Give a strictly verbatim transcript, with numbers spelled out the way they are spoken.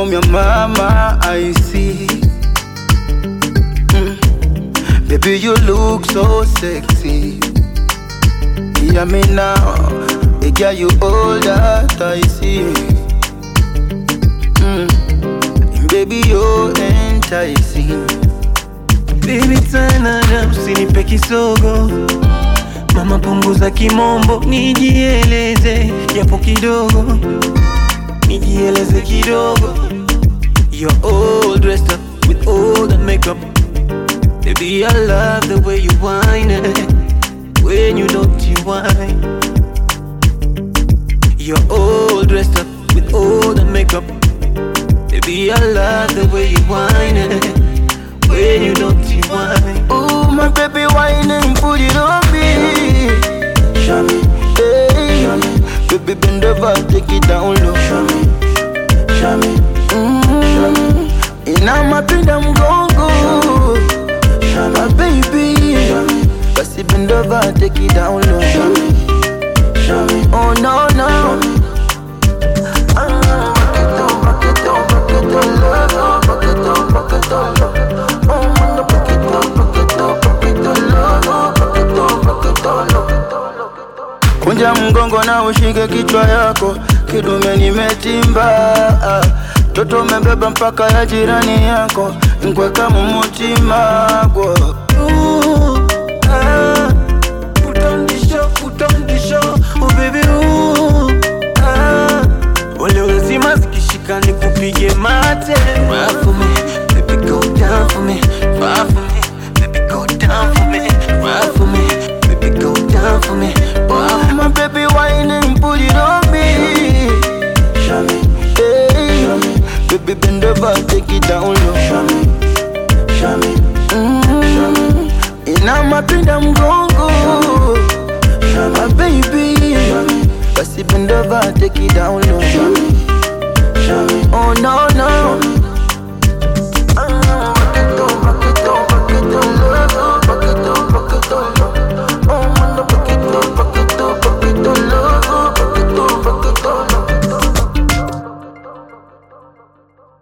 from your mama, I see. Mm. Baby, you look so sexy. Hear me now, the girl you all that I see. Mm. Baby, you enticing. Baby, tana na usinipe kisogo. Mama, punguza kimombo, nijieleze japo kidogo, nijieleze kidogo. You're all dressed up with all the makeup. Baby, I love the way you whine it. When you don't, you whine. You're all dressed up with all the makeup. Baby, I love the way you whine it. When you don't, you whine. Oh, my baby, whining, put it on me. Show me, hey. show me. Baby, bend over, take it down low. Show me, show me, mm-hmm. show me. And I'm up in them gongo. Show me, my baby. Show me, cause it bend over, take it down low. show me, show me. Oh no no. Kunja mgongo na ushike kichwa yako, kidume nimetimba. Toto mebeba mpaka ya jirani yako, nkweka mumutima gwo. Ooh, ah, put on the show, put on the show, oh baby, ooh, ah. Ole ulazima zikishika nikupige mate. Ride for me, baby go down for me. Ride for me, baby go down for me. Ride for me, baby go down for me. Oh, my baby whining, put it on me. Show me, hey. show me. Baby bend over, take it down low. Show me, show me, mm-hmm. show me. And I'm up in them gongo. Show me, my baby. show me. Cause it bend over, take it down low. Show me, show me. Oh no